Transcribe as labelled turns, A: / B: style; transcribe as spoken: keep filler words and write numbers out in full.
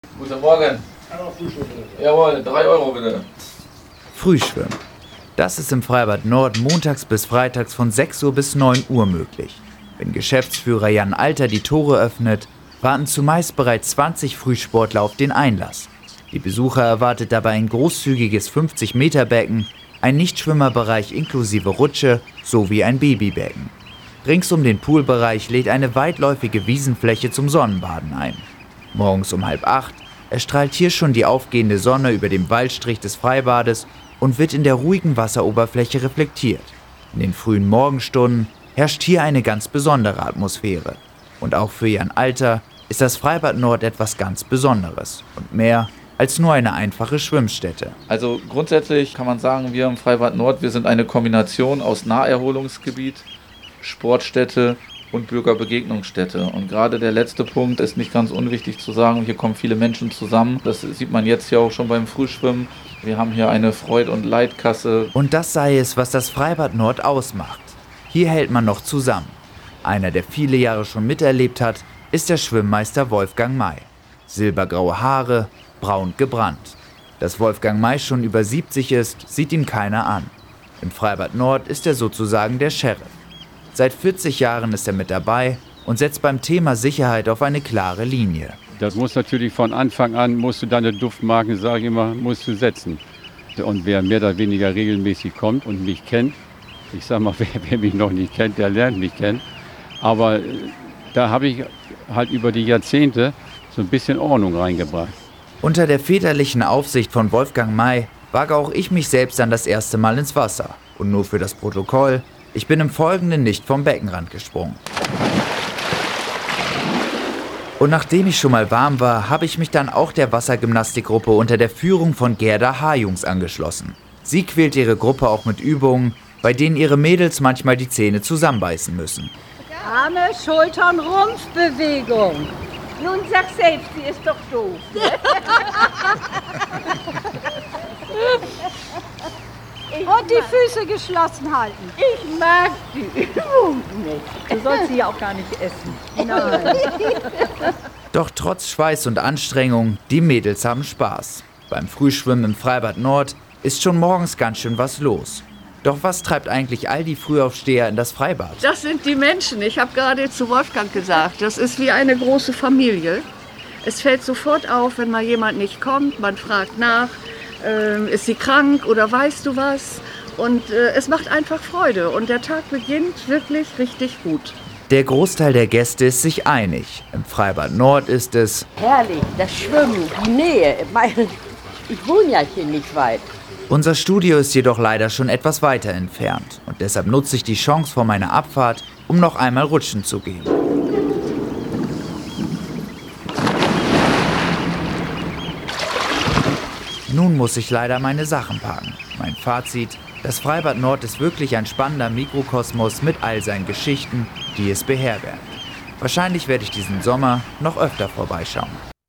A: Guten Morgen. Jawohl, drei Euro bitte.
B: Frühschwimmen. Das ist im Freibad Nord montags bis freitags von sechs Uhr bis neun Uhr möglich. Wenn Geschäftsführer Jan Alter die Tore öffnet, warten zumeist bereits zwanzig Frühsportler auf den Einlass. Die Besucher erwartet dabei ein großzügiges fünfzig Meter Becken, ein Nichtschwimmerbereich inklusive Rutsche sowie ein Babybecken. Rings um den Poolbereich lädt eine weitläufige Wiesenfläche zum Sonnenbaden ein. Morgens um halb acht erstrahlt hier schon die aufgehende Sonne über dem Waldstrich des Freibades und wird in der ruhigen Wasseroberfläche reflektiert. In den frühen Morgenstunden herrscht hier eine ganz besondere Atmosphäre. Und auch für Jan Alter ist das Freibad Nord etwas ganz Besonderes und mehr als nur eine einfache Schwimmstätte.
A: Also grundsätzlich kann man sagen, wir im Freibad Nord, wir sind eine Kombination aus Naherholungsgebiet, Sportstätte und Bürgerbegegnungsstätte. Und gerade der letzte Punkt ist nicht ganz unwichtig zu sagen. Hier kommen viele Menschen zusammen. Das sieht man jetzt ja auch schon beim Frühschwimmen. Wir haben hier eine Freud- und Leidkasse.
B: Und das sei es, was das Freibad Nord ausmacht. Hier hält man noch zusammen. Einer, der viele Jahre schon miterlebt hat, ist der Schwimmmeister Wolfgang May. Silbergraue Haare, braun gebrannt. Dass Wolfgang May schon über siebzig ist, sieht ihm keiner an. Im Freibad Nord ist er sozusagen der Sheriff. Seit vierzig Jahren ist er mit dabei und setzt beim Thema Sicherheit auf eine klare Linie.
C: Das muss natürlich von Anfang an, musst du deine Duftmarken, sage ich immer, musst du setzen. Und wer mehr oder weniger regelmäßig kommt und mich kennt, ich sage mal, wer, wer mich noch nicht kennt, der lernt mich kennen. Aber da habe ich halt über die Jahrzehnte so ein bisschen Ordnung reingebracht.
B: Unter der väterlichen Aufsicht von Wolfgang May wage auch ich mich selbst dann das erste Mal ins Wasser. Und nur für das Protokoll: Ich bin im Folgenden nicht vom Beckenrand gesprungen. Und nachdem ich schon mal warm war, habe ich mich dann auch der Wassergymnastikgruppe unter der Führung von Gerda Harjungs angeschlossen. Sie quält ihre Gruppe auch mit Übungen, bei denen ihre Mädels manchmal die Zähne zusammenbeißen müssen.
D: Arme, Schultern, Rumpfbewegung. Nun sag selbst, die ist doch doof. Und die Füße geschlossen halten.
E: Ich mag die Übung nicht.
D: Du sollst sie ja auch gar nicht essen. Nein.
B: Doch trotz Schweiß und Anstrengung, die Mädels haben Spaß. Beim Frühschwimmen im Freibad Nord ist schon morgens ganz schön was los. Doch was treibt eigentlich all die Frühaufsteher in das Freibad?
E: Das sind die Menschen. Ich habe gerade zu Wolfgang gesagt, das ist wie eine große Familie. Es fällt sofort auf, wenn mal jemand nicht kommt. Man fragt nach, äh, ist sie krank oder weißt du was? Und äh, es macht einfach Freude. Und der Tag beginnt wirklich richtig gut.
B: Der Großteil der Gäste ist sich einig. Im Freibad Nord ist es
D: Herrlich, das Schwimmen, die Nähe. Ich wohne ja hier nicht weit.
B: Unser Studio ist jedoch leider schon etwas weiter entfernt und deshalb nutze ich die Chance vor meiner Abfahrt, um noch einmal rutschen zu gehen. Nun muss ich leider meine Sachen packen. Mein Fazit: Das Freibad Nord ist wirklich ein spannender Mikrokosmos mit all seinen Geschichten, die es beherbergt. Wahrscheinlich werde ich diesen Sommer noch öfter vorbeischauen.